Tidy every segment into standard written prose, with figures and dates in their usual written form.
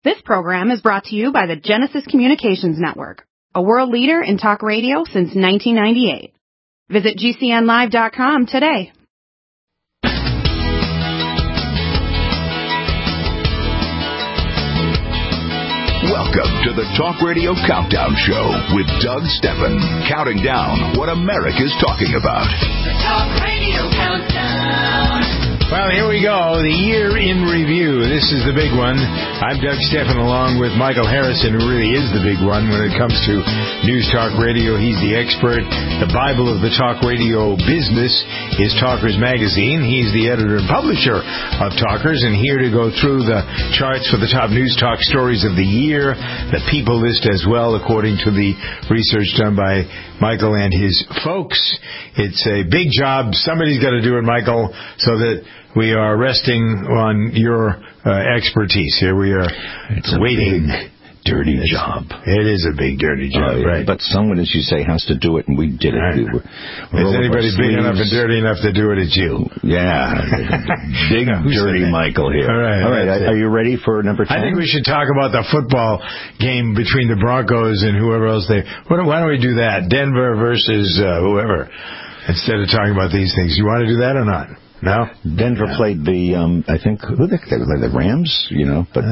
This program is brought to you by the Genesis Communications Network, a world leader in talk radio since 1998. Visit GCNlive.com today. Welcome to the Talk Radio Countdown Show with Doug Steffen, counting down what America's talking about. The Talk Radio Countdown. Well, here we go. The year in review. This is the big one. I'm Doug Steffen along with Michael Harrison, who really is the big one when it comes to News Talk Radio. He's the expert. The Bible of the talk radio business is Talkers Magazine. He's the editor and publisher of Talkers, and here to go through the charts for the top News Talk stories of the year, the people list as well, according to the research done by Michael and his folks. It's a big job. Somebody's got to do it, Michael, so that we are resting on your expertise. Here we are. It's waiting. A big, dirty job. It is a big, dirty job, right? But someone, as you say, has to do it, and we did it. Is anybody big enough and dirty enough to do it? It's you. Yeah. Big, dirty Michael here. All right. Are you ready for number 10? I think we should talk about the football game between the Broncos and whoever else why don't we do that? Denver versus whoever, instead of talking about these things. You want to do that or not? No? Denver played the, I think, who they played the Rams, but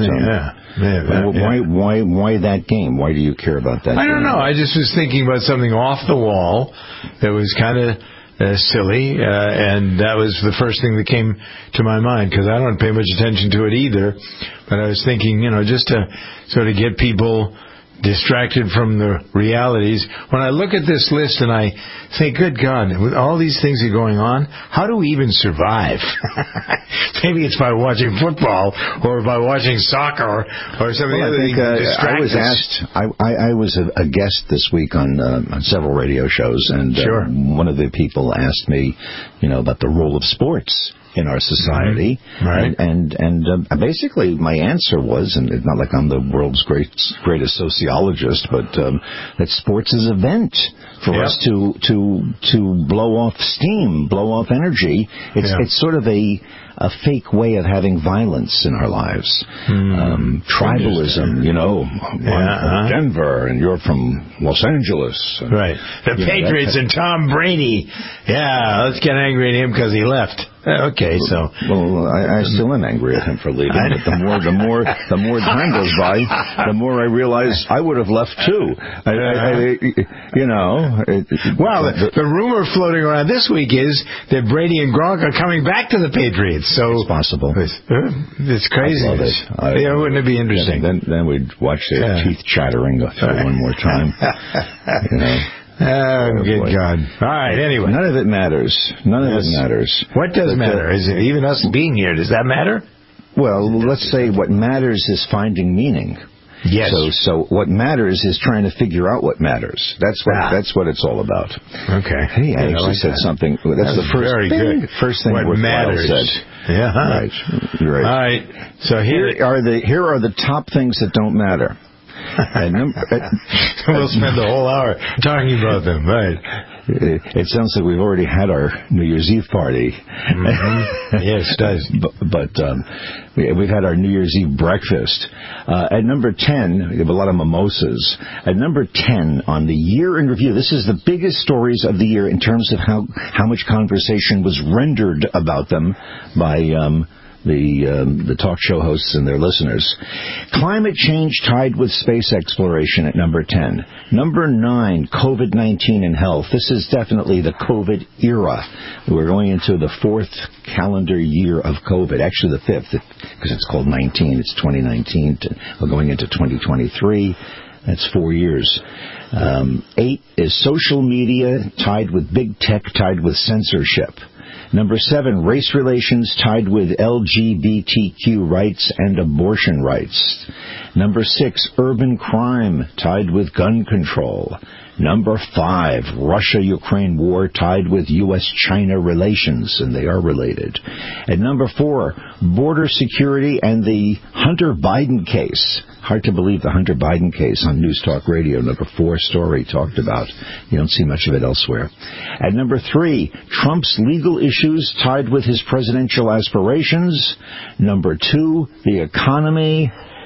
why that game? Why do you care about that? I don't know. I just was thinking about something off the wall that was kind of silly, and that was the first thing that came to my mind, because I don't pay much attention to it either, but I was thinking, just to sort of get people distracted from the realities. When I look at this list and I think, good God, with all these things that are going on, how do we even survive? Maybe it's by watching football or by watching soccer or something. Well, I think I was asked. I was a guest this week on several radio shows, and one of the people asked me, about the role of sports in our society, right? And basically my answer was, and it's not like I'm the world's greatest sociologist, but that sports is a vent for us to blow off steam, blow off energy. It's sort of a fake way of having violence in our lives. Tribalism, I'm from Denver and you're from Los Angeles. Right. The Patriots and Tom Brady. Yeah, let's get angry at him because he left. Okay, so... Well, I still am angry at him for leaving, but the more time goes by, the more I realize I would have left too. The rumor floating around this week is that Brady and Gronk are coming back to the Patriots. So it's possible. It's crazy. Wouldn't it be interesting? Then we'd watch their teeth chattering go through one more time. Oh, good God. All right, anyway. None of it matters. None of it matters. What does matter? Is it even us being here? Does that matter? Well, let's say what matters is finding meaning. Yes. So what matters is trying to figure out what matters. That's what it's all about. Okay. Hey, I actually said something. That's the first thing what matters said. Yeah. Right. You're right. All right. So here are the top things that don't matter. We'll spend the whole hour talking about them, right? It sounds like we've already had our New Year's Eve party. Yes, it does. But we've had our New Year's Eve breakfast. At number 10, we have a lot of mimosas. At number 10 on the year in review, this is the biggest stories of the year in terms of how much conversation was rendered about them by the talk show hosts and their listeners. Climate change tied with space exploration at number 10. Number 9, COVID-19 and health. This is definitely the COVID era. We're going into the 4th calendar year of COVID. Actually, the 5th, because it's called 19. It's 2019. We're going into 2023. That's 4 years. 8 is social media tied with big tech, tied with censorship. Number 7, race relations tied with LGBTQ rights and abortion rights. Number 6, urban crime tied with gun control. Number 5, Russia-Ukraine war tied with U.S.-China relations, and they are related. At number 4, border security and the Hunter Biden case. Hard to believe the Hunter Biden case on News Talk Radio, number 4 story talked about. You don't see much of it elsewhere. At number 3, Trump's legal issues tied with his presidential aspirations. Number 2, the economy.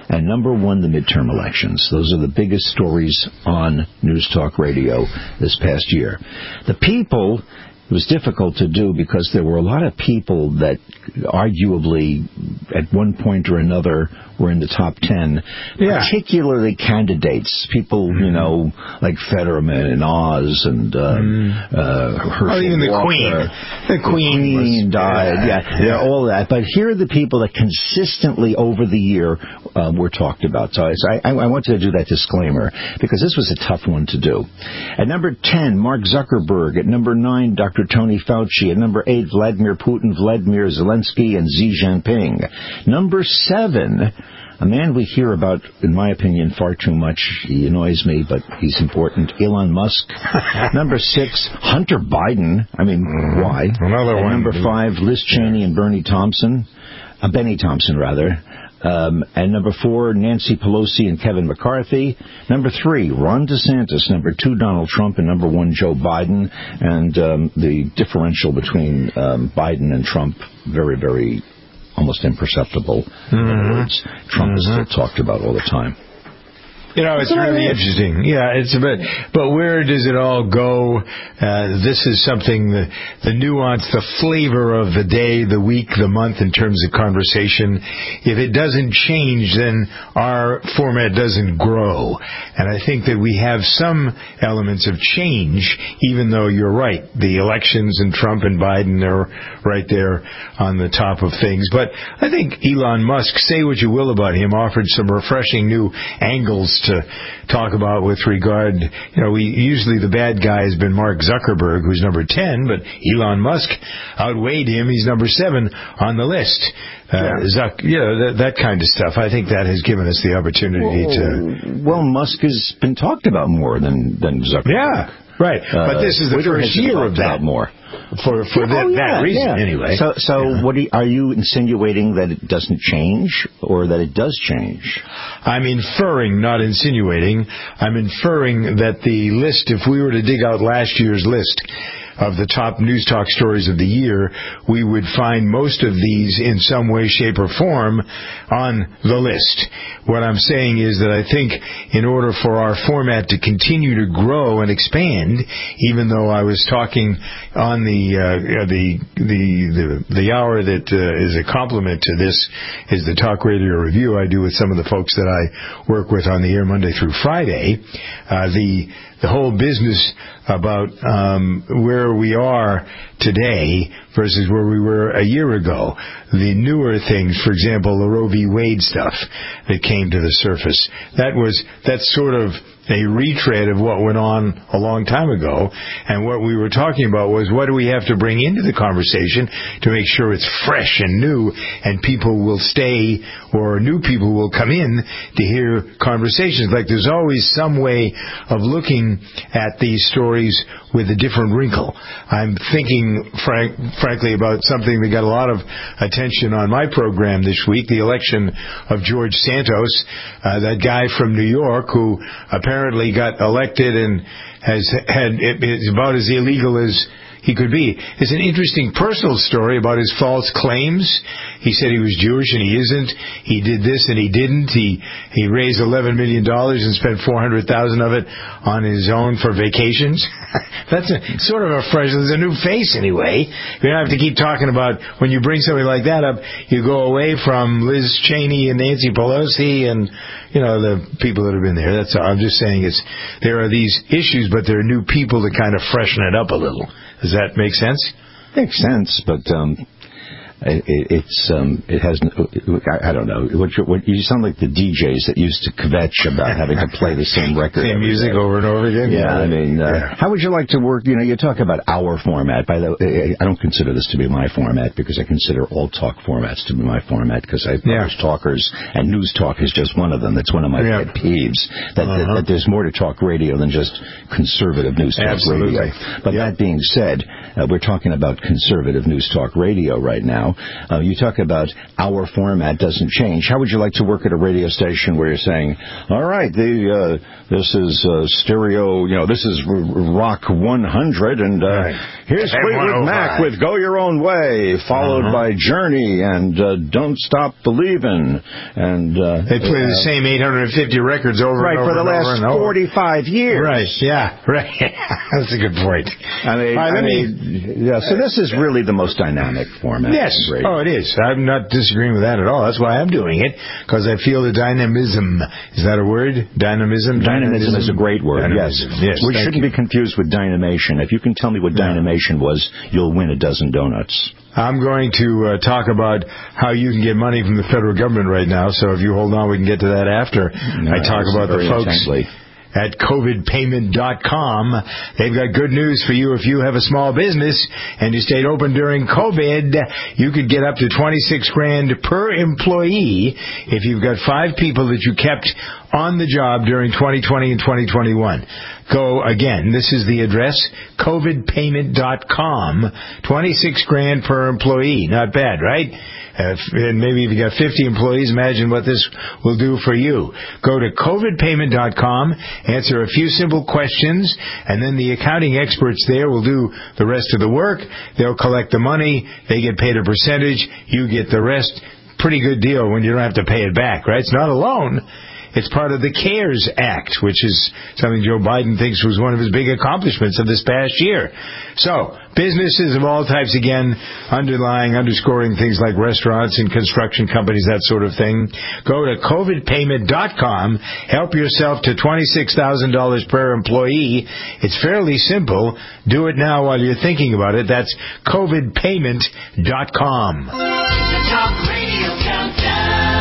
And number 1, the midterm elections. Those are the biggest stories on News Talk Radio this past year. The people, it was difficult to do because there were a lot of people that arguably at one point or another were in the top 10, particularly candidates, people, like Fetterman and Oz and Herschel even the Walker. Queen. The Queen died, all that. But here are the people that consistently over the year were talked about. So I wanted to do that disclaimer because this was a tough one to do. At number 10, Mark Zuckerberg. At number 9, Dr. Tony Fauci. At number 8, Vladimir Putin, Vladimir Zelensky, and Xi Jinping. Number 7, a man we hear about, in my opinion, far too much. He annoys me, but he's important. Elon Musk. Number 6, Hunter Biden. I mean, why? Another one. Number 5, Liz Cheney and Benny Thompson, rather. And number 4, Nancy Pelosi and Kevin McCarthy. Number 3, Ron DeSantis. Number 2, Donald Trump. And number 1, Joe Biden. And the differential between Biden and Trump, very, very almost imperceptible. In other words, Trump is still talked about all the time. It's really interesting. Yeah, it's a bit. But where does it all go? This is something, the nuance, the flavor of the day, the week, the month in terms of conversation. If it doesn't change, then our format doesn't grow. And I think that we have some elements of change, even though you're right. The elections and Trump and Biden are right there on the top of things. But I think Elon Musk, say what you will about him, offered some refreshing new angles to talk about with regard, usually the bad guy has been Mark Zuckerberg, who's number 10, but Elon Musk outweighed him. He's number 7 on the list. That kind of stuff. I think that has given us the opportunity to... Well, Musk has been talked about more than Zuckerberg. Yeah, right. But this is the first year of that. More. For that reason, anyway. So what are you insinuating, that it doesn't change, or that it does change? I'm inferring, not insinuating. I'm inferring that the list, if we were to dig out last year's list of the top News Talk stories of the year, we would find most of these in some way, shape, or form on the list. What I'm saying is that I think in order for our format to continue to grow and expand, even though I was talking on the hour that is a complement to this is the Talk Radio Review I do with some of the folks that I work with on the air Monday through Friday. The whole business about where we are today versus where we were a year ago. The newer things, for example, the Roe v. Wade stuff that came to the surface. That's sort of a retread of what went on a long time ago. And what we were talking about was, what do we have to bring into the conversation to make sure it's fresh and new, and people will stay, or new people will come in to hear conversations. Like, there's always some way of looking at these stories with a different wrinkle. I'm thinking, frankly, about something that got a lot of attention on my program this week, the election of George Santos, that guy from New York who apparently got elected and is about as illegal as he could be. It's an interesting personal story about his false claims. He said he was Jewish and he isn't. He did this and he didn't. He raised $11 million and spent $400,000 of it on his own for vacations. That's sort of a fresh, there's a new face anyway. You don't have to keep talking about, when you bring somebody like that up, you go away from Liz Cheney and Nancy Pelosi and, the people that have been there. That's all. I'm just saying there are these issues, but there are new people to kind of freshen it up a little. Does that make sense? Makes sense, but it has. I don't know. You sound like the DJs that used to kvetch about having to play the same record, same music over and over again. Yeah, I mean, how would you like to work? You talk about our format. By the way, I don't consider this to be my format because I consider all talk formats to be my format because I publish talkers, and news talk is just one of them. That's one of my pet peeves. That there's more to talk radio than just conservative news talk radio. But that being said, we're talking about conservative news talk radio right now. radio. You talk about our format doesn't change. How would you like to work at a radio station where you're saying, all right, this is stereo, this is Rock 100, and here's Fleetwood Mac with Go Your Own Way, followed by Journey and Don't Stop Believin'. And they play the same 850 records over and over for the last 45 years. Right, yeah, right. That's a good point. So this is really the most dynamic format. Yes. Oh, it is. I'm not disagreeing with that at all. That's why I'm doing it, because I feel the dynamism. Is that a word? Dynamism? Dynamism is a great word, dynamism. Yes. We shouldn't be confused with dynamation. If you can tell me what dynamation was, you'll win a dozen donuts. I'm going to talk about how you can get money from the federal government right now, so if you hold on, we can get to that after I talk about the folks at COVIDpayment.com. They've got good news for you. If you have a small business and you stayed open during COVID, you could get up to $26,000 per employee if you've got 5 people that you kept on the job during 2020 and 2021. Go again. This is the address, COVIDpayment.com. $26,000 per employee. Not bad, right? And maybe if you got 50 employees, imagine what this will do for you. Go to COVIDpayment.com, answer a few simple questions, and then the accounting experts there will do the rest of the work. They'll collect the money. They get paid a percentage. You get the rest. Pretty good deal when you don't have to pay it back, right? It's not a loan. It's part of the CARES Act, which is something Joe Biden thinks was one of his big accomplishments of this past year. So, businesses of all types, again, underscoring things like restaurants and construction companies, that sort of thing. Go to COVIDpayment.com. Help yourself to $26,000 per employee. It's fairly simple. Do it now while you're thinking about it. That's COVIDpayment.com. The Talk Radio Countdown.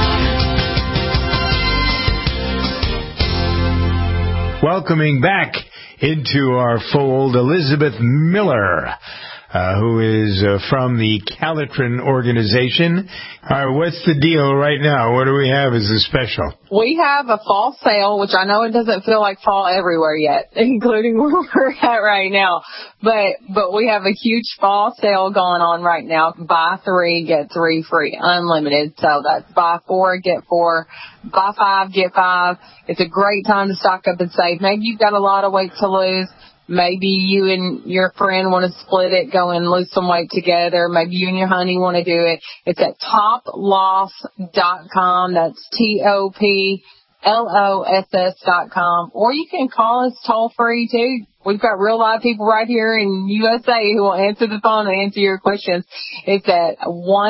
Welcoming back into our fold Elizabeth Miller, who is from the Calitrin organization. All right, what's the deal right now? What do we have as a special? We have a fall sale, which I know it doesn't feel like fall everywhere yet, including where we're at right now. But we have a huge fall sale going on right now. Buy 3, get 3 free, unlimited. So that's buy 4, get 4, buy 5, get 5. It's a great time to stock up and save. Maybe you've got a lot of weight to lose. Maybe you and your friend want to split it, go and lose some weight together. Maybe you and your honey want to do it. It's at toploss.com. That's TOPLOSS.com. Or you can call us toll free too. We've got real live people right here in USA who will answer the phone and answer your questions. It's at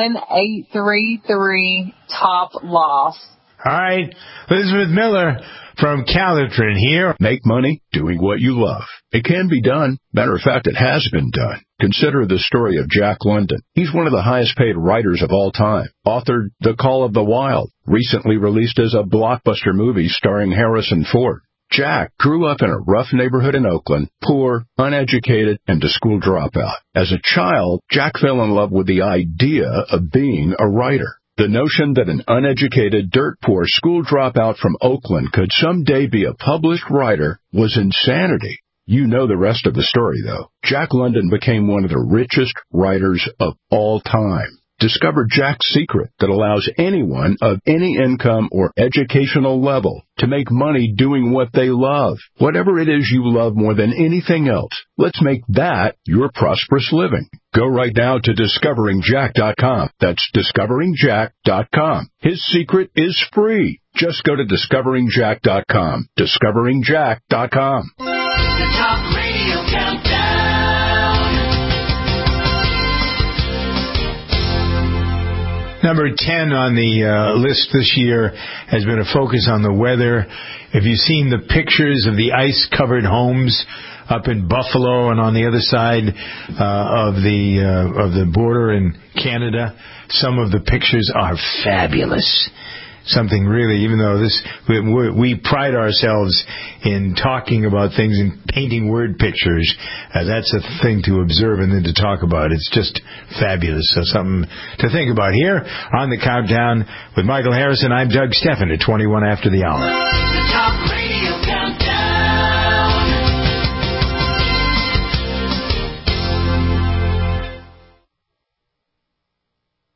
1-833-TOP-LOSS. All right, Elizabeth Miller from Calitrin here. Make money doing what you love. It can be done. Matter of fact, it has been done. Consider the story of Jack London. He's one of the highest paid writers of all time. Authored The Call of the Wild, recently released as a blockbuster movie starring Harrison Ford. Jack grew up in a rough neighborhood in Oakland, poor, uneducated, and a school dropout. As a child, Jack fell in love with the idea of being a writer. The notion that an uneducated, dirt-poor school dropout from Oakland could someday be a published writer was insanity. You know the rest of the story, though. Jack London became one of the richest writers of all time. Discover Jack's secret that allows anyone of any income or educational level to make money doing what they love. Whatever it is you love more than anything else, let's make that your prosperous living. Go right now to discoveringjack.com. That's discoveringjack.com. His secret is free. Just go to discoveringjack.com. Discoveringjack.com. The Talk Radio Countdown. Number 10 on the list this year has been a focus on the weather. Have you seen the pictures of the ice-covered homes up in Buffalo and on the other side of the border in Canada? Some of the pictures are fabulous. Something really, even though we pride ourselves in talking about things and painting word pictures, that's a thing to observe and then to talk about. It's just fabulous. So something to think about here on the Countdown with Michael Harrison. I'm Doug Steffen at 21 after the hour. The Talk Radio Countdown.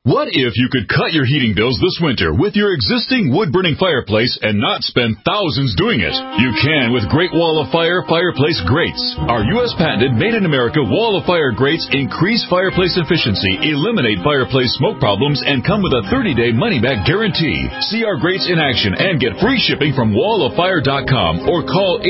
What if you could cut your heating bills this winter with your existing wood-burning fireplace and not spend thousands doing it? You can with Great Wall of Fire fireplace grates. Our U.S. patented made-in-America Wall of Fire grates increase fireplace efficiency, eliminate fireplace smoke problems, and come with a 30-day money-back guarantee. See our grates in action and get free shipping from walloffire.com or call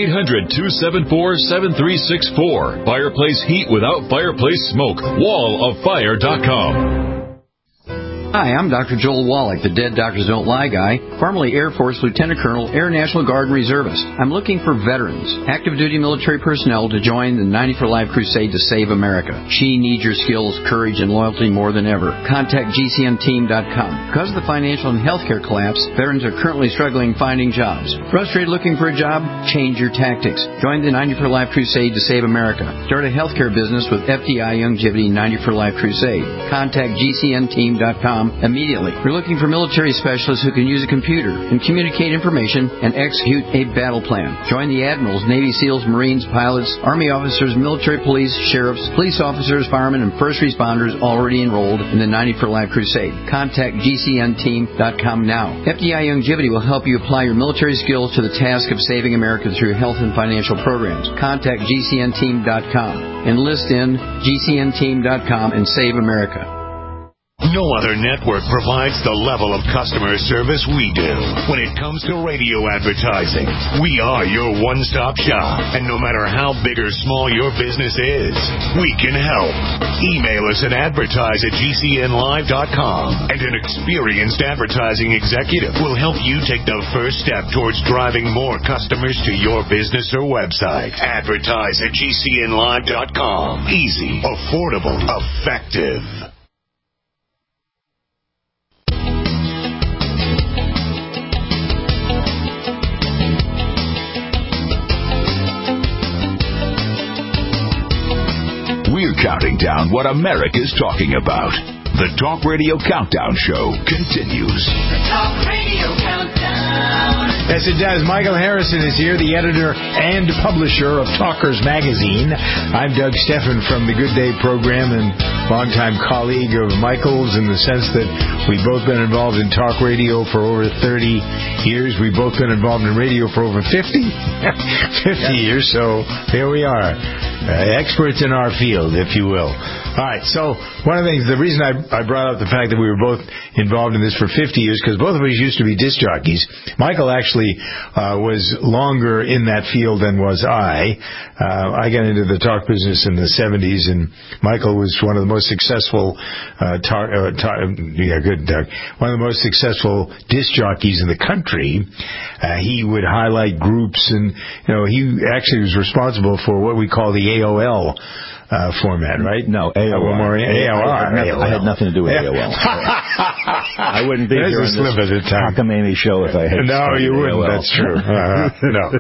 800-274-7364. Fireplace heat without fireplace smoke. walloffire.com. Hi, I'm Dr. Joel Wallach, the Dead Doctors Don't Lie guy, formerly Air Force Lieutenant Colonel, Air National Guard and Reservist. I'm looking for veterans, active duty military personnel to join the 90 for Life crusade to save America. She needs your skills, courage, and loyalty more than ever. Contact GCNteam.com. Because of the financial and healthcare collapse, veterans are currently struggling finding jobs. Frustrated looking for a job? Change your tactics. Join the 90 for Life crusade to save America. Start a healthcare business with FDI Youngevity 90 for Life crusade. Contact GCNteam.com immediately. We're looking for military specialists who can use a computer and communicate information and execute a battle plan. Join the admirals, Navy SEALs, Marines, pilots, Army officers, military police, sheriffs, police officers, firemen, and first responders already enrolled in the 90 for Life crusade. Contact GCNteam.com now. FDI Youngevity will help you apply your military skills to the task of saving America through health and financial programs. Contact GCNteam.com. Enlist in GCNteam.com and save America. No other network provides the level of customer service we do. When it comes to radio advertising, we are your one-stop shop. And no matter how big or small your business is, we can help. Email us at advertise@gcnlive.com, and an experienced advertising executive will help you take the first step towards driving more customers to your business or website. Advertise@gcnlive.com. Easy, affordable, effective. We're counting down what America's talking about. The Talk Radio Countdown Show continues. The Talk Radio Countdown. Yes, it does. Michael Harrison is here, the editor and publisher of Talkers Magazine. I'm Doug Steffen from the Good Day program and longtime colleague of Michael's in the sense that we've both been involved in talk radio for over 30 years. We've both been involved in radio for over 50 years, so here we are. Experts in our field, if you will. All right, so one of the things, the reason I brought up the fact that we were both involved in this for 50 years, because both of us used to be disc jockeys. Michael actually was longer in that field than was I. I got into the talk business in the 70s, and Michael was one of the most successful one of the most successful disc jockeys in the country. He would highlight groups, and he actually was responsible for what we call the AOL format, right? No, AOL. I had nothing to do with AOL. I wouldn't be here on this cockamamie show if I had. No, you wouldn't. AOL. That's true. No.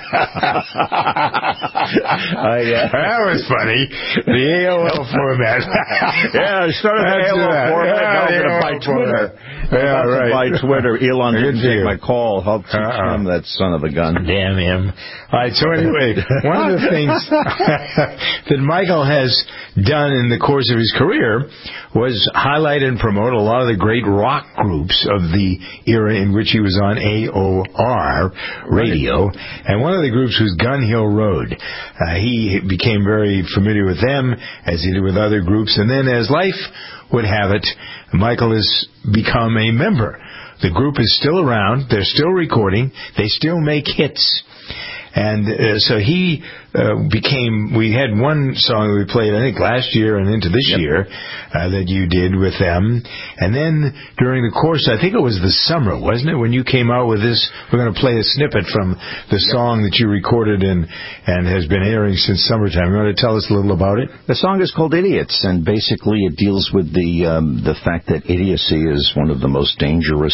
That was funny. The AOL format. Yeah, I started the AOL format. Now I'm going to buy Twitter. Yeah, right. Buy Twitter. Elon didn't take my call. I'll teach him, that son of a gun. Damn him. All right, so anyway, one of the things that Michael has done in the course of his career was highlight and promote a lot of the great rock groups of the era in which he was on AOR radio. And one of the groups was Gun Hill Road. He became very familiar with them, as he did with other groups. And then as life would have it, Michael has become a member. The group is still around. They're still recording. They still make hits. And so he we had one song that we played, I think, last year and into this year that you did with them. And then during the course, I think it was the summer, wasn't it, when you came out with this? We're going to play a snippet from the song that you recorded and has been airing since summertime. You want to tell us a little about it? The song is called Idiots, and basically it deals with the fact that idiocy is one of the most dangerous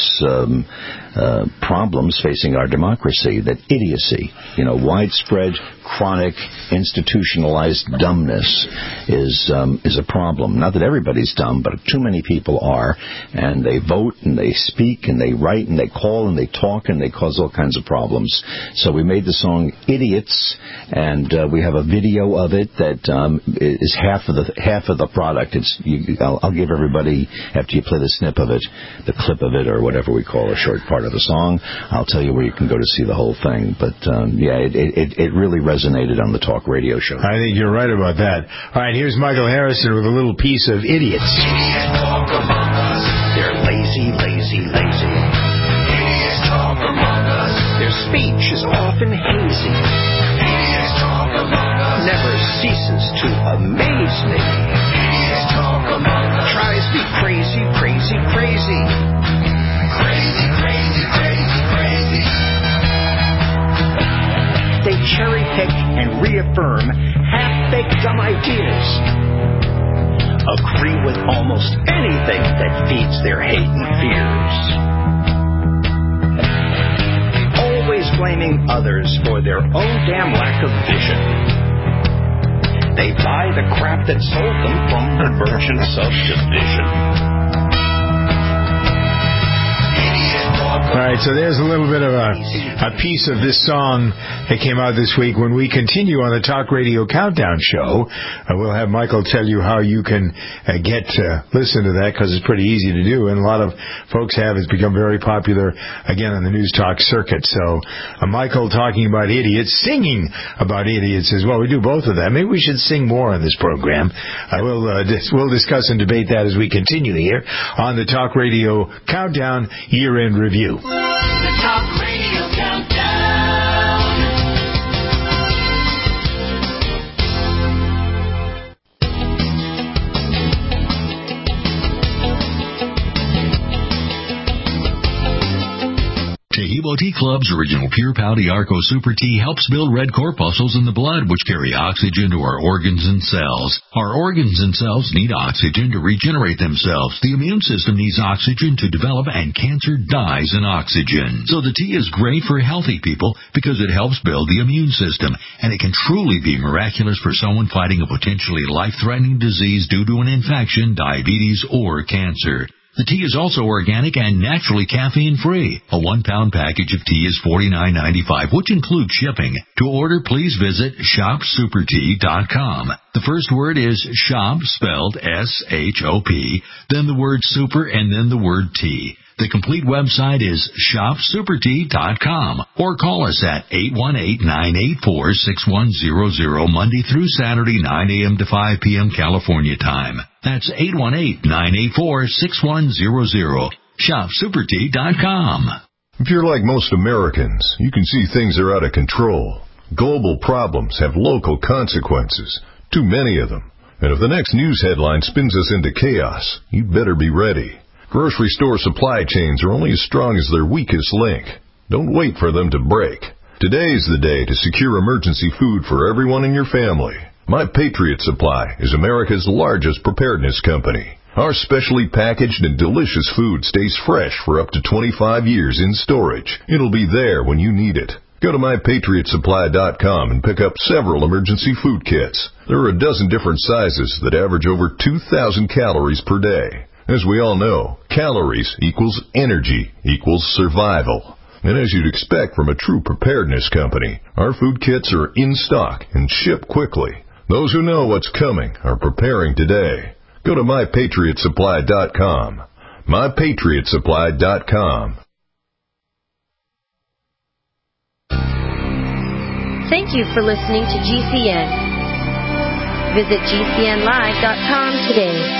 problems facing our democracy. That idiocy, widespread, chronic, chronic, institutionalized dumbness is a problem. Not that everybody's dumb, but too many people are, and they vote and they speak and they write and they call and they talk and they cause all kinds of problems. So we made the song "Idiots," and we have a video of it that is half of the product. I'll give everybody, after you play the snip of it, the clip of it, or whatever we call a short part of the song. I'll tell you where you can go to see the whole thing. But it really resonated on the talk radio show. I think you're right about that. All right, here's Michael Harrison with a little piece of "Idiots." Idiots talk among us. They're lazy, lazy, lazy. Idiots talk among us. Their speech is often hazy. Idiots talk among us. Never ceases to amaze me. Idiots talk among us. Tries to be crazy, crazy, crazy. Crazy, crazy, crazy, crazy. They cherry pick and reaffirm half-baked dumb ideas. Agree with almost anything that feeds their hate and fears. Always blaming others for their own damn lack of vision. They buy the crap that sold them from the merchants of division. All right, so there's a little bit of a piece of this song that came out this week. When we continue on the Talk Radio Countdown show, we'll have Michael tell you how you can listen to that, because it's pretty easy to do, and a lot of folks have. It's become very popular, again, on the News Talk circuit. So Michael talking about idiots, singing about idiots as well. We do both of them. Maybe we should sing more on this program. We'll discuss and debate that as we continue here on the Talk Radio Countdown Year-End Review. The Talk Radio Countdown. Tahibo Tea Club's original Pure Pau Arco Super Tea helps build red corpuscles in the blood, which carry oxygen to our organs and cells. Our organs and cells need oxygen to regenerate themselves. The immune system needs oxygen to develop, and cancer dies in oxygen. So the tea is great for healthy people because it helps build the immune system, and it can truly be miraculous for someone fighting a potentially life-threatening disease due to an infection, diabetes, or cancer. The tea is also organic and naturally caffeine-free. A 1-pound package of tea is $49.95, which includes shipping. To order, please visit shopsupertea.com. The first word is shop, spelled S-H-O-P, then the word super, and then the word tea. The complete website is shopsupertea.com, or call us at 818-984-6100, Monday through Saturday, 9 a.m. to 5 p.m. California time. That's 818-984-6100. shopsupertea.com. If you're like most Americans, you can see things are out of control. Global problems have local consequences, too many of them. And if the next news headline spins us into chaos, you better be ready. Grocery store supply chains are only as strong as their weakest link. Don't wait for them to break. Today's the day to secure emergency food for everyone in your family. My Patriot Supply is America's largest preparedness company. Our specially packaged and delicious food stays fresh for up to 25 years in storage. It'll be there when you need it. Go to MyPatriotSupply.com and pick up several emergency food kits. There are a dozen different sizes that average over 2,000 calories per day. As we all know, calories equals energy equals survival. And as you'd expect from a true preparedness company, our food kits are in stock and ship quickly. Those who know what's coming are preparing today. Go to MyPatriotSupply.com. MyPatriotSupply.com. Thank you for listening to GCN. Visit GCNlive.com today.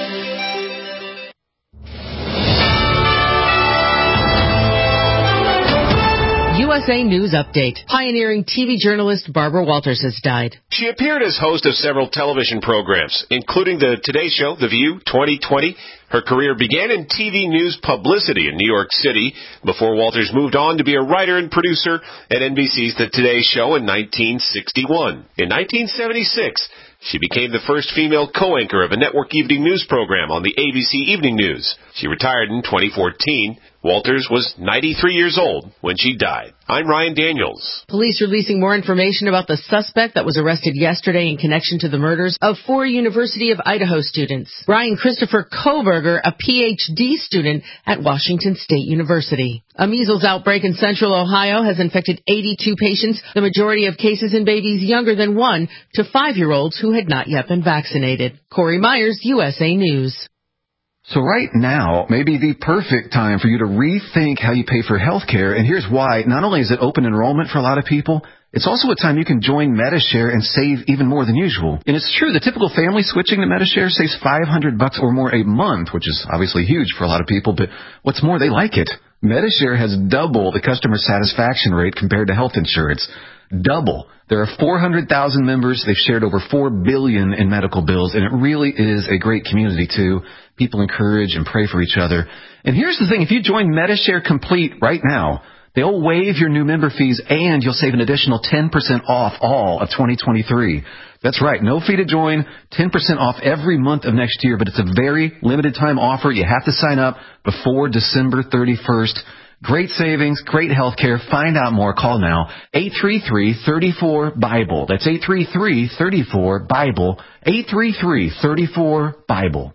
USA News Update. Pioneering TV journalist Barbara Walters has died. She appeared as host of several television programs, including the Today Show, The View, 2020. Her career began in TV news publicity in New York City before Walters moved on to be a writer and producer at NBC's The Today Show in 1961. In 1976, she became the first female co-anchor of a network evening news program on the ABC Evening News. She retired in 2014. Walters was 93 years old when she died. I'm Ryan Daniels. Police releasing more information about the suspect that was arrested yesterday in connection to the murders of 4 University of Idaho students. Brian Christopher Koberger, a PhD student at Washington State University. A measles outbreak in central Ohio has infected 82 patients, the majority of cases in babies younger than 1 to 5-year-olds who had not yet been vaccinated. Corey Myers, USA News. So right now may be the perfect time for you to rethink how you pay for health care, and here's why. Not only is it open enrollment for a lot of people, it's also a time you can join Medi-Share and save even more than usual. And it's true, the typical family switching to Medi-Share saves $500 or more a month, which is obviously huge for a lot of people, but what's more, they like it. Medi-Share has double the customer satisfaction rate compared to health insurance. Double. There are 400,000 members. They've shared over $4 billion in medical bills, and it really is a great community, too. People encourage and pray for each other. And here's the thing. If you join Medi-Share Complete right now, they'll waive your new member fees, and you'll save an additional 10% off all of 2023. That's right. No fee to join, 10% off every month of next year, but it's a very limited time offer. You have to sign up before December 31st. Great savings, great health care. Find out more. Call now. 833-34-BIBLE. That's 833-34-BIBLE. 833-34-BIBLE.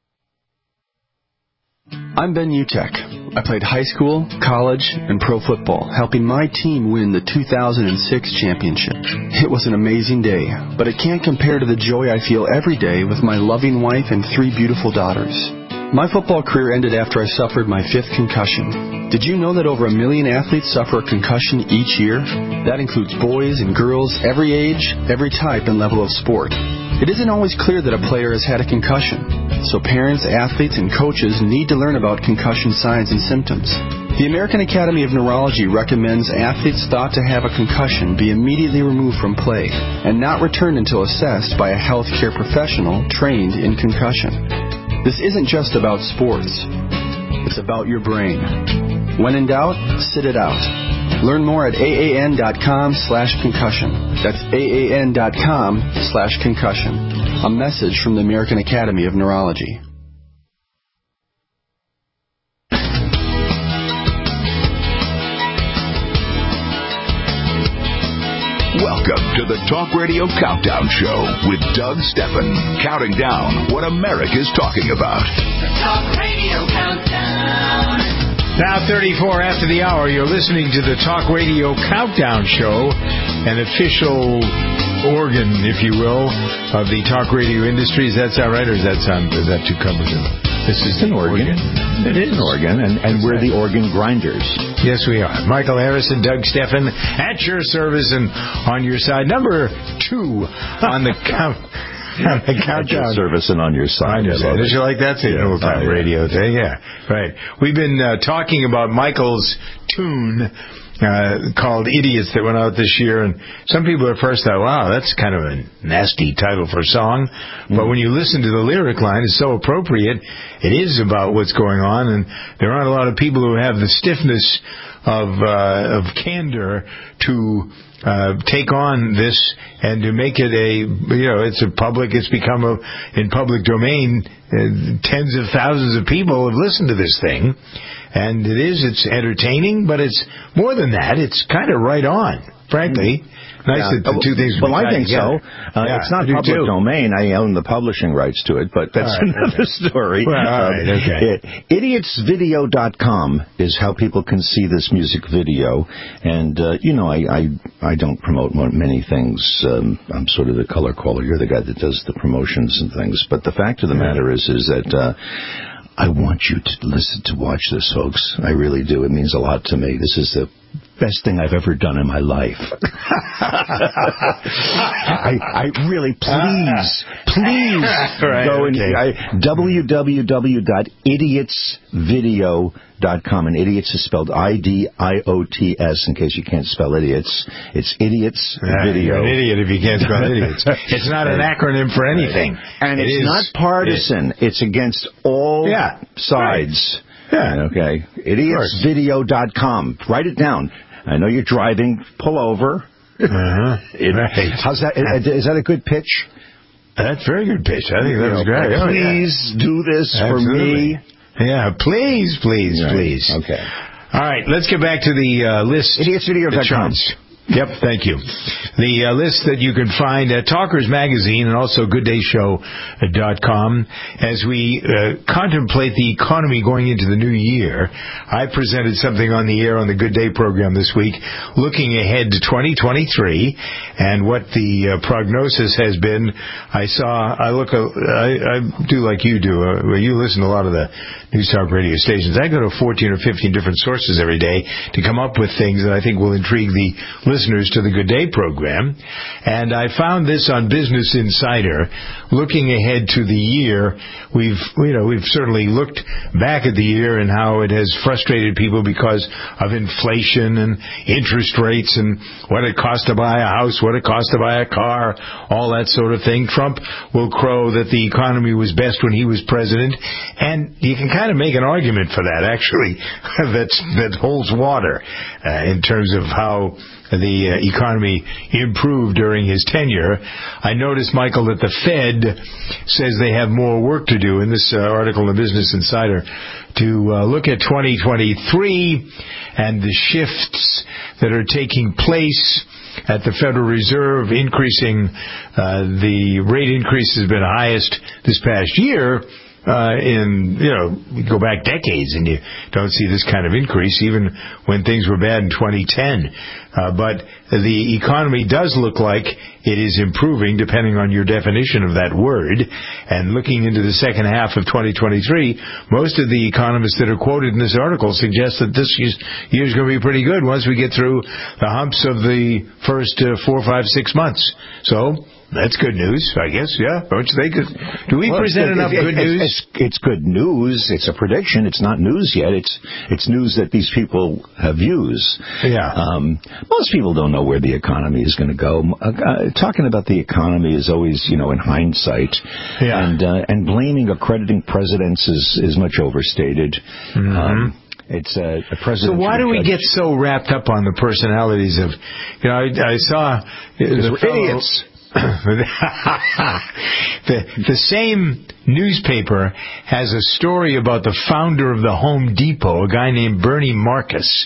I'm Ben Utek. I played high school, college, and pro football, helping my team win the 2006 championship. It was an amazing day, but it can't compare to the joy I feel every day with my loving wife and 3 beautiful daughters. My football career ended after I suffered my 5th concussion. Did you know that over 1 million athletes suffer a concussion each year? That includes boys and girls, every age, every type and level of sport. It isn't always clear that a player has had a concussion, so parents, athletes, and coaches need to learn about concussion signs and symptoms. The American Academy of Neurology recommends athletes thought to have a concussion be immediately removed from play and not returned until assessed by a healthcare professional trained in concussion. This isn't just about sports. It's about your brain. When in doubt, sit it out. Learn more at AAN.com/concussion. That's AAN.com/concussion. A message from the American Academy of Neurology. Welcome to the Talk Radio Countdown Show with Doug Steffen, counting down what America's talking about. The Talk Radio Countdown. Now 34 after the hour, you're listening to the Talk Radio Countdown Show, an official organ, if you will, of the talk radio industry. Does that sound right, or is that too cumbersome? This is an organ. It is an organ, and we're the organ grinders. Yes, we are. Michael Harrison, Doug Steffen, at your service and on your side. Number 2 on the countdown. At your service and on your side. Did you like that? The old-time radio thing? Yeah, right. We've been talking about Michael's tune called Idiots that went out this year, and some people at first thought, wow, that's kind of a nasty title for a song, but when you listen to the lyric line, it's so appropriate. It is about what's going on, and there aren't a lot of people who have the stiffness of candor to take on this and to make it it's become in public domain. Tens of thousands of people have listened to this thing. And it's entertaining, but it's more than that. It's kind of right on, frankly. Nice that the two things Well, I think so. It's not public domain. I own the publishing rights to it, but that's another story. Well, all right, okay. Idiotsvideo.com is how people can see this music video. And, I don't promote many things. I'm sort of the color caller. You're the guy that does the promotions and things. But the fact of the matter is that I want you to watch this, folks. I really do. It means a lot to me. This is the best thing I've ever done in my life. I really, please go and www.idiotsvideo.com, and idiots is spelled IDIOTS in case you can't spell idiots. It's Idiots Video. You're an idiot if you can't spell idiots. It's not an acronym for anything. And it's not partisan. It's against all sides. Yeah. Okay. Idiotsvideo.com. Write it down. I know you're driving. Pull over. How's that? Is that a good pitch? That's a very good pitch. I think that was great. Please do this for me. Yeah, please. Okay. All right, let's get back to the list. IdiotsRadio.com. Yep, thank you. The list that you can find at Talkers Magazine and also GoodDayShow.com. As we contemplate the economy going into the new year, I presented something on the air on the Good Day program this week, looking ahead to 2023 and what the prognosis has been. I do like you do. You listen to a lot of the News Talk radio stations. I go to 14 or 15 different sources every day to come up with things that I think will intrigue the listeners to the Good Day program. And I found this on Business Insider. Looking ahead to the year, we've certainly looked back at the year and how it has frustrated people because of inflation and interest rates and what it costs to buy a house, what it costs to buy a car, all that sort of thing. Trump will crow that the economy was best when he was president, and you can kind of make an argument for that, actually, that holds water in terms of how the economy improved during his tenure. I noticed, Michael, that the Fed says they have more work to do in this article in Business Insider to look at 2023 and the shifts that are taking place at the Federal Reserve, increasing the rate increase has been highest this past year. You go back decades and you don't see this kind of increase, even when things were bad in 2010. But the economy does look like it is improving, depending on your definition of that word. And looking into the second half of 2023, most of the economists that are quoted in this article suggest that this year is going to be pretty good once we get through the humps of the first 4, 5, 6 months. So that's good news, I guess, yeah. Don't you think? Do we present enough good news? It's good news. It's a prediction. It's not news yet. It's news that these people have used. Yeah. Most people don't know where the economy is going to go. Talking about the economy is always, in hindsight. Yeah. And blaming accrediting presidents is much overstated. Mm-hmm. It's a president. So why do we get so wrapped up on the personalities of? I saw the idiots. The same newspaper has a story about the founder of the Home Depot, a guy named Bernie Marcus.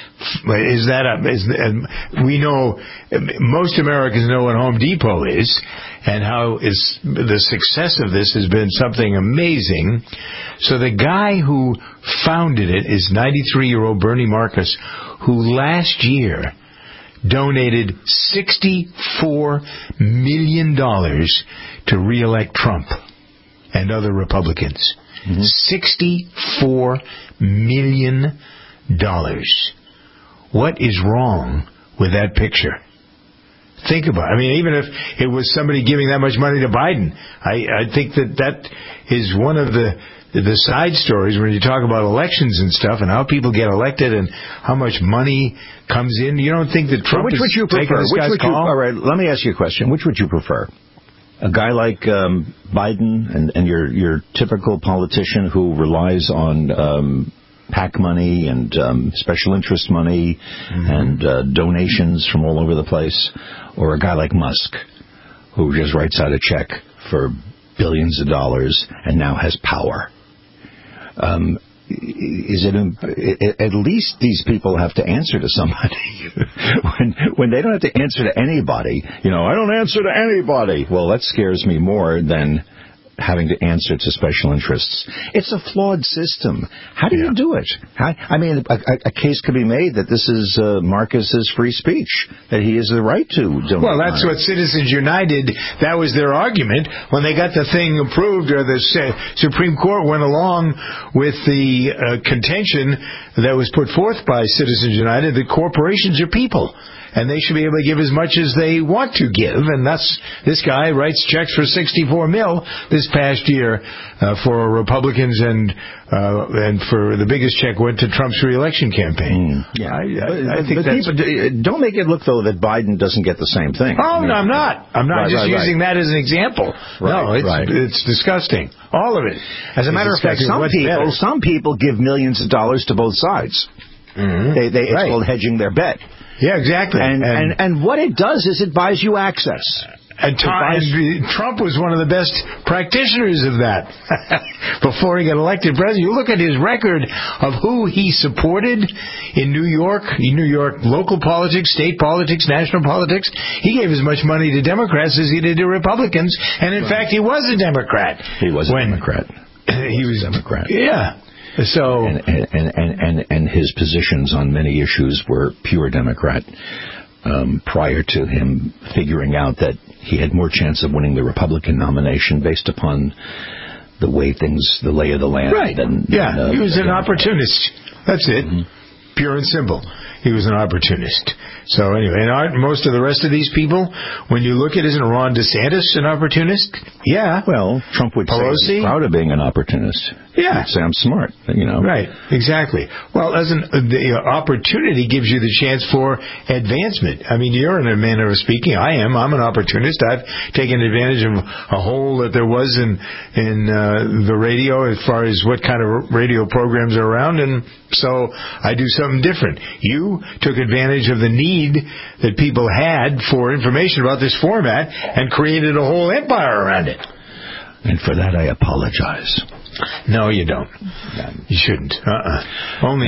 We know, most Americans know what Home Depot is, and how the success of this has been something amazing. So the guy who founded it is 93-year-old Bernie Marcus, who last year donated $64 million to re-elect Trump and other Republicans. Mm-hmm. $64 million. What is wrong with that picture? Think about it. I mean, even if it was somebody giving that much money to Biden, I think that is one of the side stories when you talk about elections and stuff and how people get elected and how much money comes in. You don't think that Trump is taking this guy's call? All right, let me ask you a question. Which would you prefer? A guy like Biden and your typical politician who relies on PAC money and special interest money and donations from all over the place, or a guy like Musk who just writes out a check for billions of dollars and now has power? At least these people have to answer to somebody. when they don't have to answer to anybody, I don't answer to anybody. Well, that scares me more than having to answer to special interests. It's a flawed system. How do you do it? I mean, a case could be made that this is Marcus's free speech, that he has the right to donate. Well, that's what Citizens United, that was their argument. When they got the thing approved, or the Supreme Court went along with the contention that was put forth by Citizens United that corporations are people, and they should be able to give as much as they want to give. And that's, this guy writes checks for $64 million this past year for Republicans, and for the biggest check went to Trump's re-election campaign. I think that's... Don't make it look, though, that Biden doesn't get the same thing. Oh, no, I'm not. I'm just using that as an example. It's disgusting. All of it. As a matter of fact, some people give millions of dollars to both sides. Mm-hmm. It's called hedging their bet. Yeah, exactly. And what it does is it buys you access. And Trump was one of the best practitioners of that before he got elected president. You look at his record of who he supported in New York local politics, state politics, national politics. He gave as much money to Democrats as he did to Republicans. And in fact, he was a Democrat. He was a Democrat. He was a Democrat. Yeah. So and his positions on many issues were pure Democrat. Prior to him figuring out that he had more chance of winning the Republican nomination based upon the way the lay of the land. Right. He was an opportunist. That's it. Mm-hmm. Pure and simple. He was an opportunist. So anyway, and aren't most of the rest of these people, when you look at, isn't Ron DeSantis an opportunist? Yeah. Well, Trump would say he's proud of being an opportunist. Yeah. He'd say I'm smart, Right, exactly. Well, the opportunity gives you the chance for advancement. I mean, you're in a manner of speaking. I'm an opportunist. I've taken advantage of a hole that there was in the radio as far as what kind of radio programs are around, and so I do something different. You took advantage of the need that people had for information about this format and created a whole empire around it. And for that, I apologize. No, you don't. You shouldn't. Only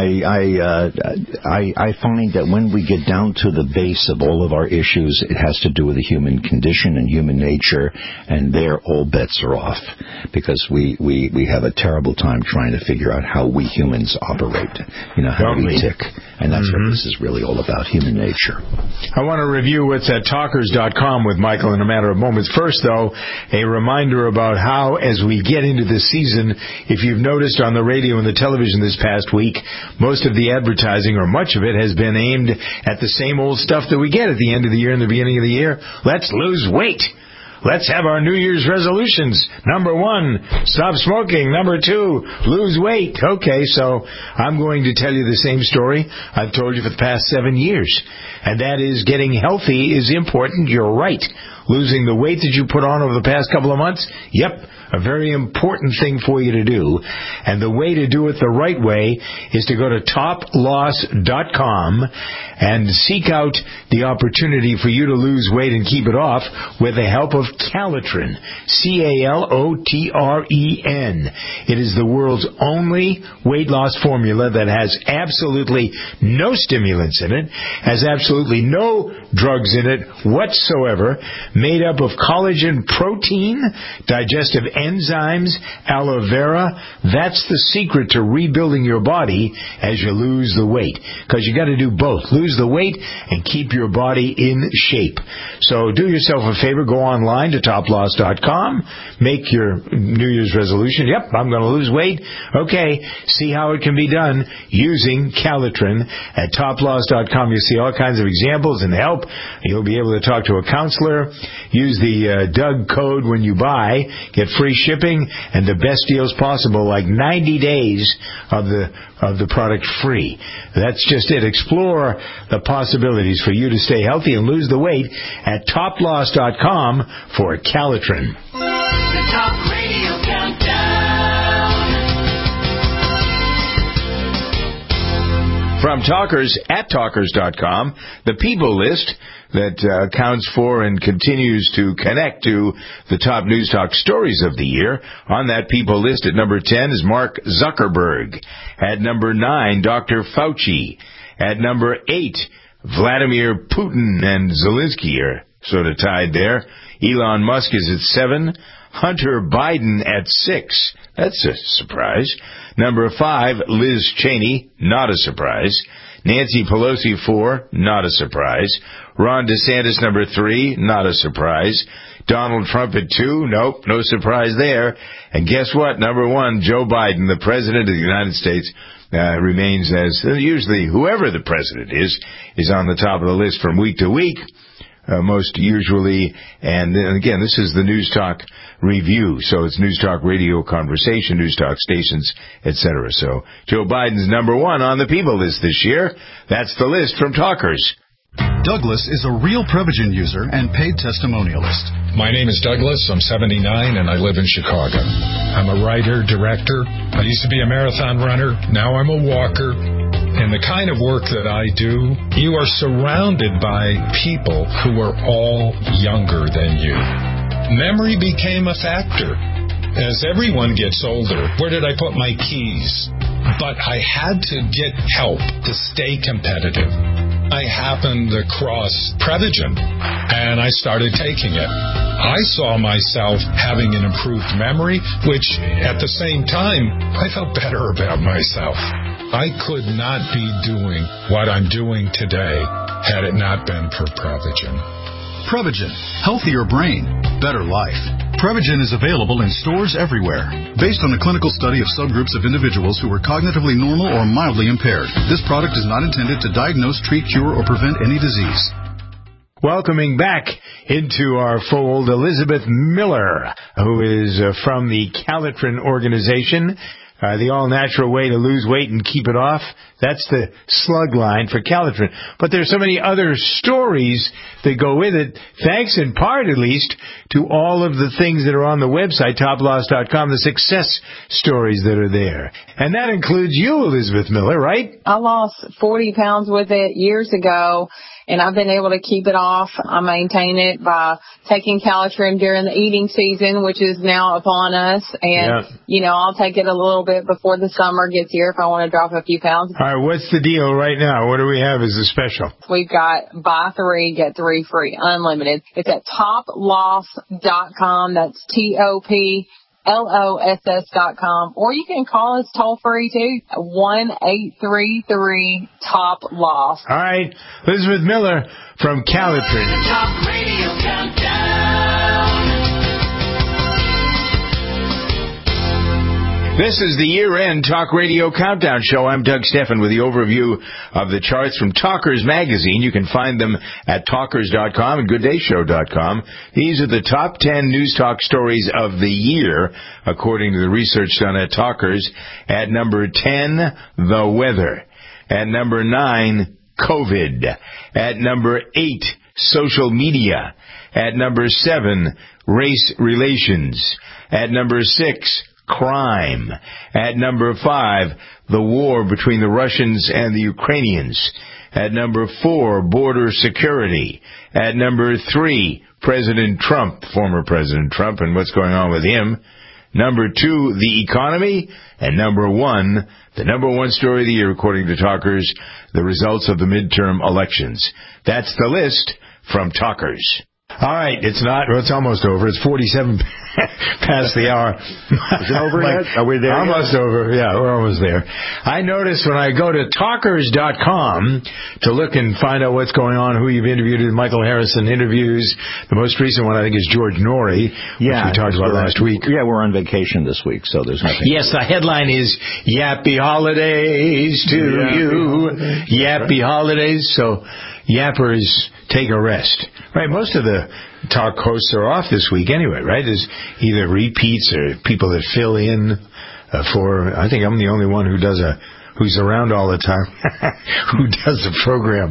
I find that when we get down to the base of all of our issues, it has to do with the human condition and human nature, and there all bets are off, because we have a terrible time trying to figure out how we humans operate. How we tick. And that's what this is really all about, human nature. I want to review what's at talkers.com with Michael in a matter of moments. First, though, a reminder about how, as we get into this season, if you've noticed on the radio and the television this past week, most of the advertising, or much of it, has been aimed at the same old stuff that we get at the end of the year and the beginning of the year. Let's lose weight. Let's have our New Year's resolutions. Number 1, stop smoking. Number 2, lose weight. Okay, so I'm going to tell you the same story I've told you for the past 7 years. And that is, getting healthy is important. You're right. Losing the weight that you put on over the past couple of months? Yep, a very important thing for you to do. And the way to do it the right way is to go to toploss.com and seek out the opportunity for you to lose weight and keep it off with the help of Calitrin. Calotren. It is the world's only weight loss formula that has absolutely no stimulants in it, has absolutely no drugs in it whatsoever, made up of collagen protein, digestive enzymes, aloe vera. That's the secret to rebuilding your body as you lose the weight. Because you got to do both. Lose the weight and keep your body in shape. So do yourself a favor. Go online to toploss.com. Make your New Year's resolution. Yep, I'm going to lose weight. Okay, see how it can be done using Calitrin at toploss.com. You'll see all kinds of examples and help. You'll be able to talk to a counselor. Use the Doug code when you buy. Get free shipping and the best deals possible, like 90 days of the product free. That's just it. Explore the possibilities for you to stay healthy and lose the weight at toploss.com for Calitrin. The Talk Radio Countdown. From Talkers at Talkers.com, the people list that accounts for and continues to connect to the top News Talk stories of the year. On that people list at number 10 is Mark Zuckerberg. At number 9, Dr. Fauci. At number 8, Vladimir Putin and Zelensky are sort of tied there. Elon Musk is at 7. Hunter Biden at 6. That's a surprise. Number 5, Liz Cheney. Not a surprise. Nancy Pelosi 4. Not a surprise. Ron DeSantis number 3. Not a surprise. Donald Trump at 2. Nope, no surprise there. And guess what? Number 1, Joe Biden, the President of the United States, remains as usually whoever the president is on the top of the list from week to week. Most usually, and again, this is the News Talk review, so it's News Talk radio conversation, News Talk stations, etc. So Joe Biden's number 1 on the people list this year. That's the list from Talkers. Douglas is a real Prevagen user and paid testimonialist. My name is Douglas. I'm 79 and I live in Chicago. I'm a writer, director. I used to be a marathon runner. Now I'm a walker. In the kind of work that I do, you are surrounded by people who are all younger than you. Memory became a factor. As everyone gets older, where did I put my keys? But I had to get help to stay competitive. I happened across Prevagen, and I started taking it. I saw myself having an improved memory, which, at the same time, I felt better about myself. I could not be doing what I'm doing today had it not been for Prevagen. Prevagen. Healthier brain, better life. Prevagen is available in stores everywhere. Based on a clinical study of subgroups of individuals who were cognitively normal or mildly impaired, this product is not intended to diagnose, treat, cure, or prevent any disease. Welcoming back into our fold Elizabeth Miller, who is from the Calitrin organization. The all-natural way to lose weight and keep it off. That's the slug line for Calitrin. But there's so many other stories that go with it, thanks in part, at least, to all of the things that are on the website, toploss.com, the success stories that are there. And that includes you, Elizabeth Miller, right? I lost 40 pounds with it years ago, and I've been able to keep it off. I maintain it by taking Calitrin during the eating season, which is now upon us. And, I'll take it a little bit before the summer gets here if I want to drop a few pounds. All right, what's the deal right now? What do we have as a special? We've got buy 3, get 3 free, unlimited. It's at toploss.com. That's TOPLOSS.com. Or you can call us toll free too, 1-833-TOP-LOSS. All right, Elizabeth Miller from Calitrin. Talk Radio Countdown. This is the year-end Talk Radio Countdown Show. I'm Doug Steffen with the overview of the charts from Talkers Magazine. You can find them at talkers.com and gooddayshow.com. These are the top 10 news talk stories of the year, according to the research done at Talkers. At number 10, the weather. At number 9, COVID. At number 8, social media. At number 7, race relations. At number 6, crime. At number 5, the war between the Russians and the Ukrainians. At number 4, border security. At number 3, President Trump, former President Trump, and what's going on with him. Number 2, the economy. And number 1, the number 1 story of the year, according to Talkers, the results of the midterm elections. That's the list from Talkers. All right, it's almost over. It's 47 past the hour. Is it over yet? Are we there almost yet? Over. Yeah, we're almost there. I noticed when I go to talkers.com to look and find out what's going on, who you've interviewed, Michael Harrison interviews. The most recent one, I think, is George Norrie, which we talked about last week. Yeah, we're on vacation this week, so there's nothing. Yes, the headline is Yappy Holidays to you. Yappy Holidays. So yappers, take a rest. Right, most of the talk hosts are off this week anyway, right? There's either repeats or people that fill in for. I think I'm the only one who's around all the time, who does the program.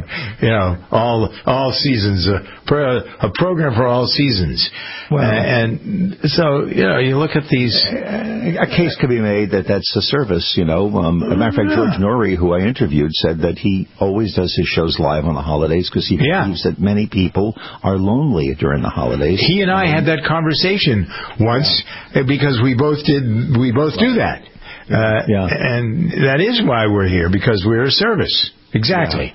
All seasons, a program for all seasons. Well, and so you look at these. A case could be made that's a service. As a matter of fact, George Norrie, who I interviewed, said that he always does his shows live on the holidays because he believes that many people are lonely during the holidays. He and I had that conversation once because we both do that. And that is why we're here, because we're a service. Exactly.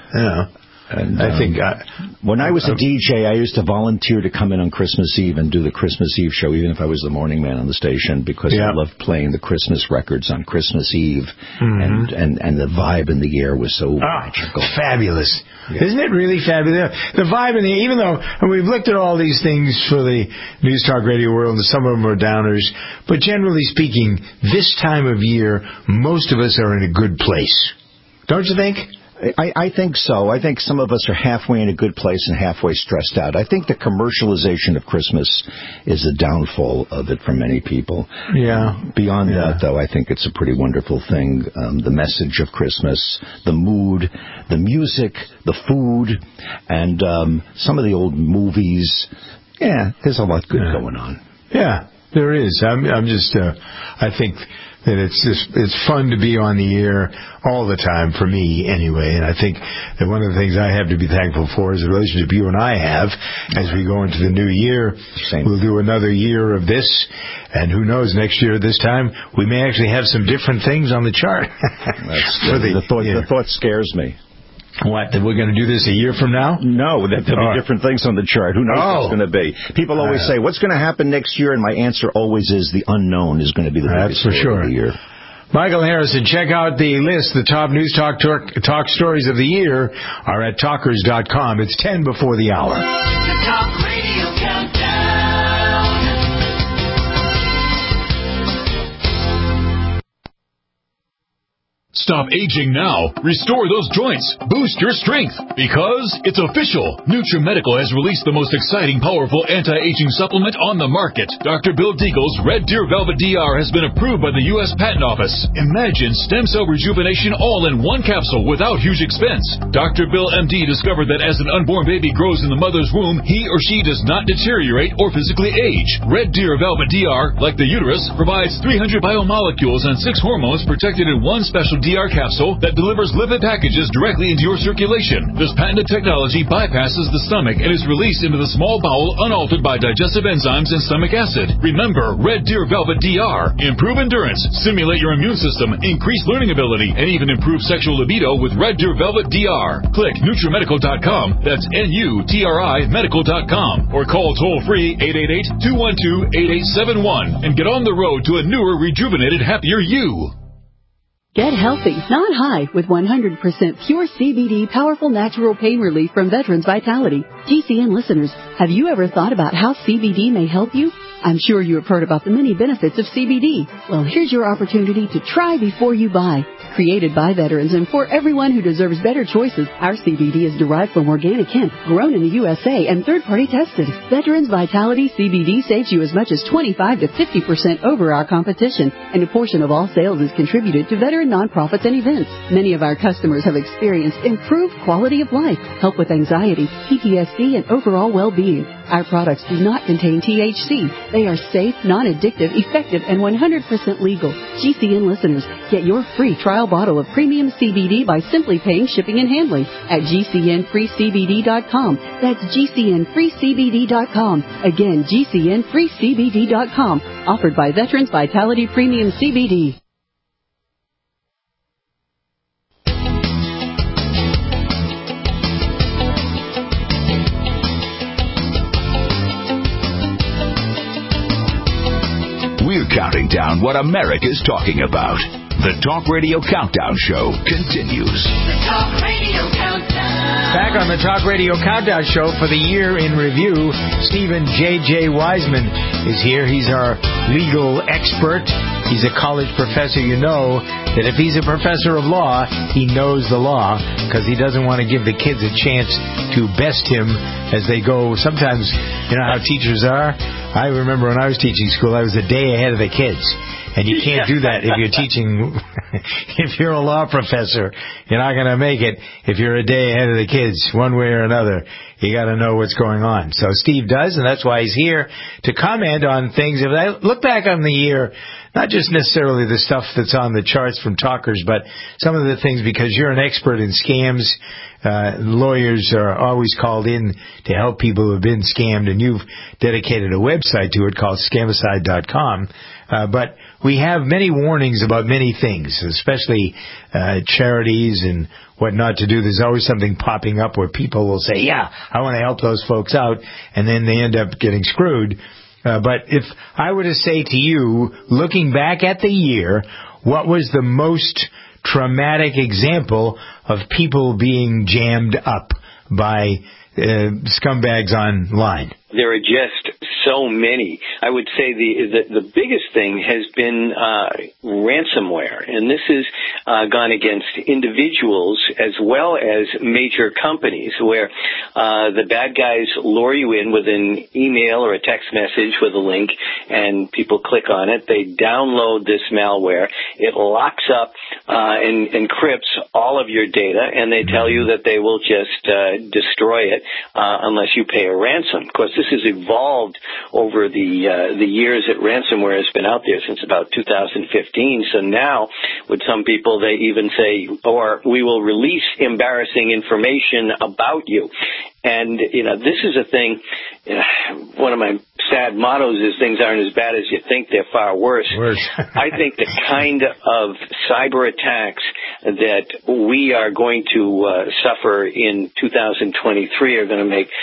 And I think when I was a DJ, I used to volunteer to come in on Christmas Eve and do the Christmas Eve show, even if I was the morning man on the station, because I loved playing the Christmas records on Christmas Eve, and the vibe in the air was so magical. Fabulous. Yeah. Isn't it really fabulous? The vibe in the even though we've looked at all these things for the News Talk Radio world, and some of them are downers, but generally speaking, this time of year, most of us are in a good place. Don't you think? I think so. I think some of us are halfway in a good place and halfway stressed out. I think the commercialization of Christmas is a downfall of it for many people. Yeah. Beyond that, though, I think it's a pretty wonderful thing. The message of Christmas, the mood, the music, the food, and some of the old movies. Yeah, there's a lot good going on. Yeah. There is. I'm just. I think that it's fun to be on the air all the time, for me anyway. And I think that one of the things I have to be thankful for is the relationship you and I have as we go into the new year. We'll do another year of this, and who knows, next year this time we may actually have some different things on the chart. The thought scares me. What, that we're going to do this a year from now? No, that there'll be different things on the chart. Who knows what it's going to be? People always say, what's going to happen next year? And my answer always is the unknown is going to be the biggest story of the year. Michael Harrison, check out the list. The top news talk stories of the year are at talkers.com. It's 10 before the hour. The Talk Radio Countdown. Stop aging now. Restore those joints. Boost your strength. Because it's official. NutriMedical has released the most exciting, powerful anti-aging supplement on the market. Dr. Bill Deagle's Red Deer Velvet DR has been approved by the U.S. Patent Office. Imagine stem cell rejuvenation all in one capsule without huge expense. Dr. Bill MD discovered that as an unborn baby grows in the mother's womb, he or she does not deteriorate or physically age. Red Deer Velvet DR, like the uterus, provides 300 biomolecules and 6 hormones protected in one special DR capsule that delivers lipid packages directly into your circulation. This patented technology bypasses the stomach and is released into the small bowel unaltered by digestive enzymes and stomach acid. Remember, Red Deer Velvet DR. Improve endurance, stimulate your immune system, increase learning ability, and even improve sexual libido with Red Deer Velvet DR. Click NutriMedical.com. That's NUTRI Medical.com. Or call toll-free 888-212-8871 and get on the road to a newer, rejuvenated, happier you. Get healthy, not high, with 100% pure CBD powerful natural pain relief from Veterans Vitality. GCN listeners, have you ever thought about how CBD may help you? I'm sure you have heard about the many benefits of CBD. Well, here's your opportunity to try before you buy. Created by veterans and for everyone who deserves better choices, our CBD is derived from organic hemp, grown in the USA, and third-party tested. Veterans Vitality CBD saves you as much as 25 to 50% over our competition, and a portion of all sales is contributed to veteran nonprofits and events. Many of our customers have experienced improved quality of life, help with anxiety, PTSD, and overall well-being. Our products do not contain THC. They are safe, non-addictive, effective, and 100% legal. GCN listeners, get your free trial bottle of premium CBD by simply paying shipping and handling at GCNFreeCBD.com. That's GCNFreeCBD.com. Again, GCNFreeCBD.com. Offered by Veterans Vitality Premium CBD. We're counting down what America's talking about. The Talk Radio Countdown Show continues. The Talk Radio Countdown. Back on the Talk Radio Countdown Show for the year in review, Stephen J.J. Wiseman is here. He's our legal expert. He's a college professor. You know that if he's a professor of law, he knows the law because he doesn't want to give the kids a chance to best him as they go. Sometimes, you know how teachers are? I remember when I was teaching school, I was a day ahead of the kids. And you can't do that if you're teaching. If you're a law professor, you're not going to make it if you're a day ahead of the kids, one way or another. You got to know what's going on. So Steve does, and that's why he's here to comment on things. If I look back on the year, not just necessarily the stuff that's on the charts from talkers, but some of the things, because you're an expert in scams. Lawyers are always called in to help people who have been scammed, and you've dedicated a website to it called scamicide.com. But we have many warnings about many things, especially charities and what not to do. There's always something popping up where people will say, yeah, I want to help those folks out, and then they end up getting screwed. But if I were to say to you, looking back at the year, what was the most traumatic example of people being jammed up by scumbags online? There are just so many. I would say the biggest thing has been ransomware, and this has gone against individuals as well as major companies, where the bad guys lure you in with an email or a text message with a link, and people click on it. They download this malware. It locks up and encrypts all of your data, and they tell you that they will just destroy it unless you pay a ransom. Of course, this has evolved over the years that ransomware has been out there since about 2015. So now, with some people, they even say, or we will release embarrassing information about you. And, this is a thing, one of my sad mottos is things aren't as bad as you think, they're far worse. I think the kind of cyber attacks that we are going to suffer in 2023 are going to make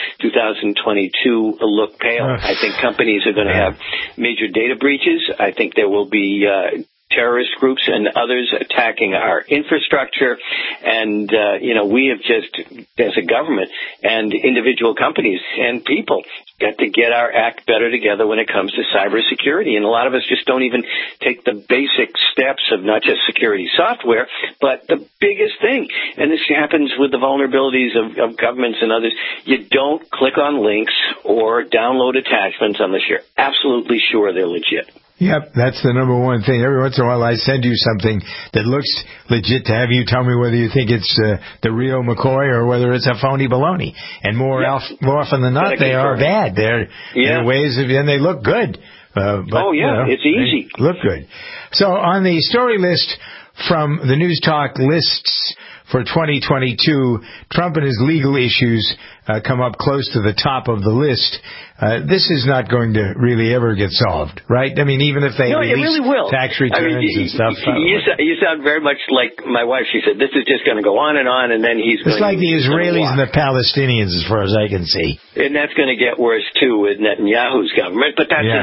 2022 look pale. I think companies are going to have major data breaches. I think there will be terrorist groups and others attacking our infrastructure. And, we have just, as a government and individual companies and people, got to get our act better together when it comes to cybersecurity. And a lot of us just don't even take the basic steps of not just security software, but the biggest thing, and this happens with the vulnerabilities of governments and others, you don't click on links or download attachments unless you're absolutely sure they're legit. Yep, that's the number one thing. Every once in a while I send you something that looks legit to have you tell me whether you think it's the real McCoy or whether it's a phony baloney. And more often than not, they are bad. They're ways of, and they look good. But, it's easy. Look good. So on the story list from the News Talk lists for 2022, Trump and his legal issues come up close to the top of the list. This is not going to really ever get solved, right? I mean, even if they release tax returns and stuff. You sound very much like my wife. She said, this is just going to go on, and then he's going to... It's like the Israelis and the Palestinians, as far as I can see. And that's going to get worse, too, with Netanyahu's government, but that's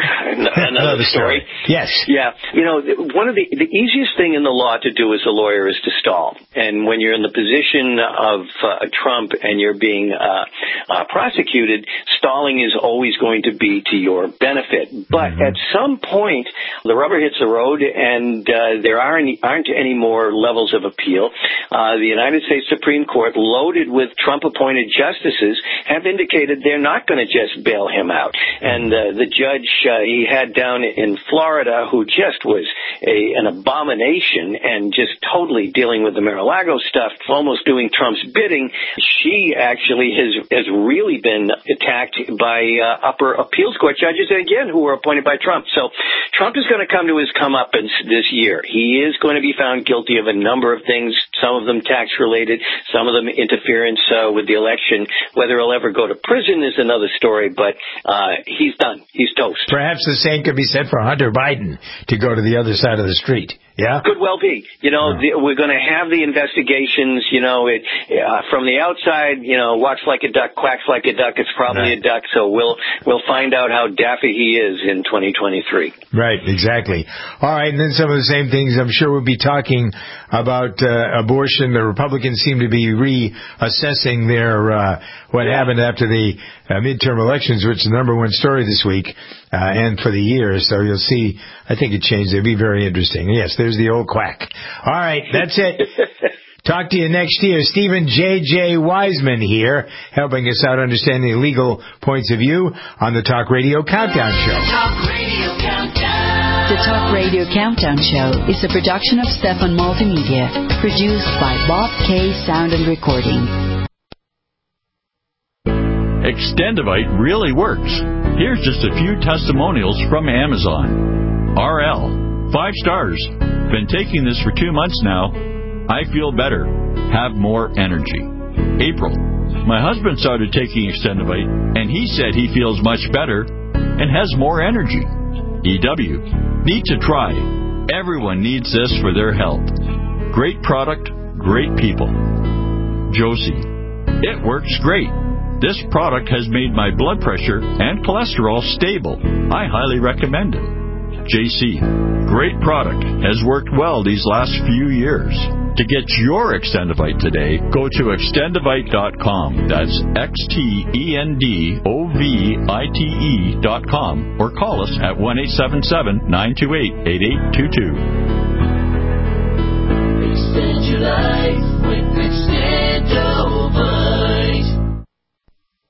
another story. Yes. Yeah. One of the easiest thing in the law to do as a lawyer is to stall. And when you're in the position of Trump and you're being prosecuted, stalling is always going to be to your benefit. But at some point, the rubber hits the road, and there aren't any more levels of appeal. The United States Supreme Court, loaded with Trump-appointed justices, have indicated they're not going to just bail him out. And the judge he had down in Florida, who just was an abomination and just totally dealing with the Mar-a-Lago stuff, almost doing Trump's bidding, she actually has really been attacked by upper appeals court judges, again, who were appointed by Trump. So Trump is going to come to his comeuppance this year. He is going to be found guilty of a number of things, some of them tax-related, some of them interference with the election. Whether he'll ever go to prison is another story, but he's done. He's toast. Perhaps the same could be said for Hunter Biden to go to the other side of the street. Yeah? Could well be. We're going to have the investigations, from the outside, walks like a duck, quacks like a duck, it's probably a duck, so we'll find out how daffy he is in 2023. Right, exactly. All right, and then some of the same things, I'm sure we'll be talking about abortion. The Republicans seem to be reassessing their what happened after the midterm elections, which is the number one story this week and for the year. So you'll see, I think it changed. It'll be very interesting. Yes, there's the old quack. All right, that's it. Talk to you next year. Stephen J.J. Wiseman here, helping us out understanding the legal points of view on the Talk Radio Countdown Show. Talk Radio Countdown. The Talk Radio Countdown Show is a production of Stefan Multimedia, produced by Bob K. Sound and Recording. Extendivite really works. Here's just a few testimonials from Amazon. RL, 5 stars. Been taking this for 2 months now. I feel better. Have more energy. April, my husband started taking Extendivite, and he said he feels much better and has more energy. EW, need to try. Everyone needs this for their health. Great product, great people. Josie, it works great. This product has made my blood pressure and cholesterol stable. I highly recommend it. JC, great product. Has worked well these last few years. To get your Extendivite today, go to extendivite.com. That's XTENDOVITE.com or call us at 1-877-928-8822. Extend your life with Extendivite.